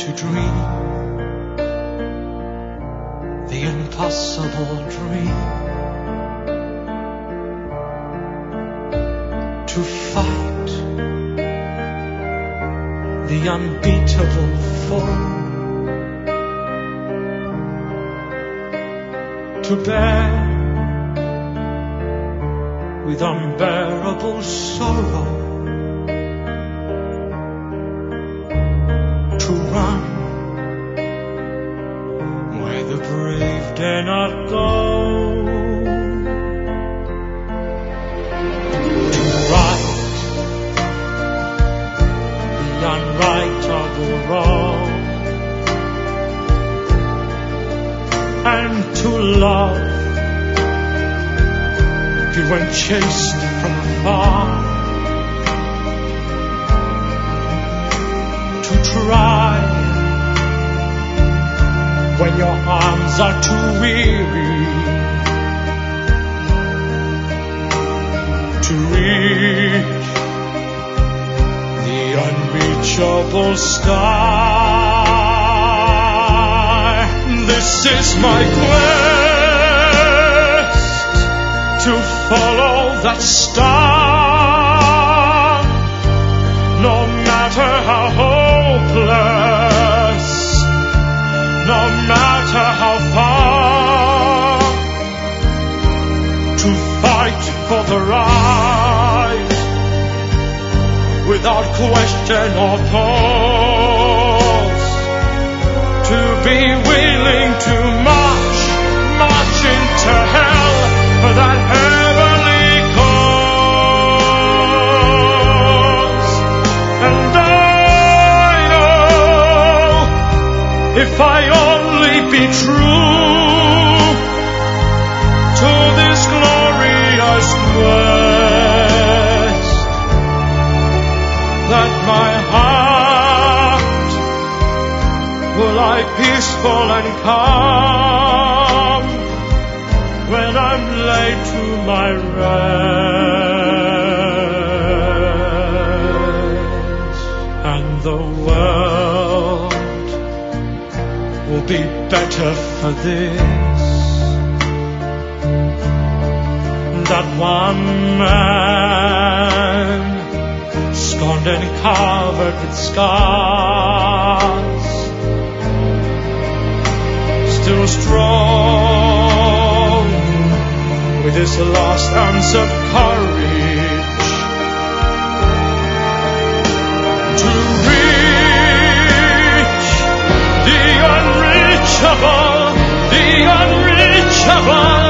to dream the impossible dream, to fight the unbeatable foe, to bear with unbearable sorrow, to run where the brave dare not go, to right the unrightable wrong, and to love even when chased from afar, to try when your arms are too weary, to reach the unreachable sky. This is my quest, to follow that star, no matter how hopeless, no matter how far, to fight for the right without question or pause, to be willing to march into hell for that heavenly cause. And I know if I only be true to this glorious quest, that my heart will lie peaceful and calm when I'm laid to my rest, and the world will be better for this, that one man, scorned and covered with scars, still strong with his last ounce of courage, to reach the unreachable,